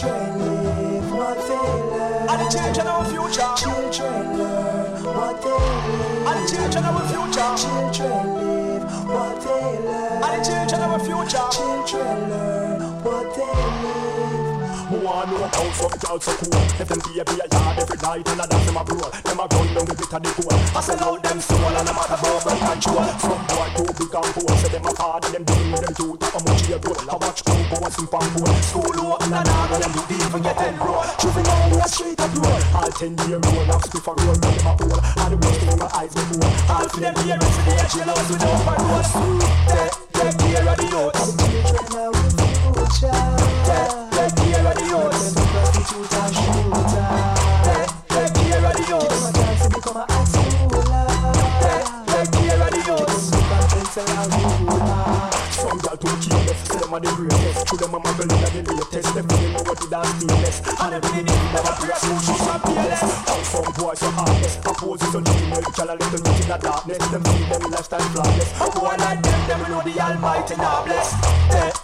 Children live what they learn. And the children of our future. Children learn what they live. And the children of our future. Children live what they learn. And the children of our future. Children learn what they live. Who want know how some girls so cool? If them be a yard every night and I dance them a roll. Them a gun down the bit of the goal. I sell out them soul and I'm out of urban control. Some boy too big and poor, say them a hard and them doing them too. How much you go? I watch crew go and simp and pool. School open and all of them do even get enrolled. Juvenile in the street of road. All 10-year roll, now split for roll, make them a pool. All the worst in my eyes me more. All for them parents for their jailhouse without parole. Take care of the youth. Children are with future. Take care of the youth. Prostitute and shooter. Take care of the Give them a youth. chance to become a high schooler. Take care of the youth. Some girl too careless, say them a the greatest. Through them a muggle in the latest. Them really know what it does stainless. And them really never press school shoes and fearless. How some boys so heartless. Opposes so genial, each other little bit in the darkness. Them see them lifestyle flawless. A boy like them will know the almighty now bless.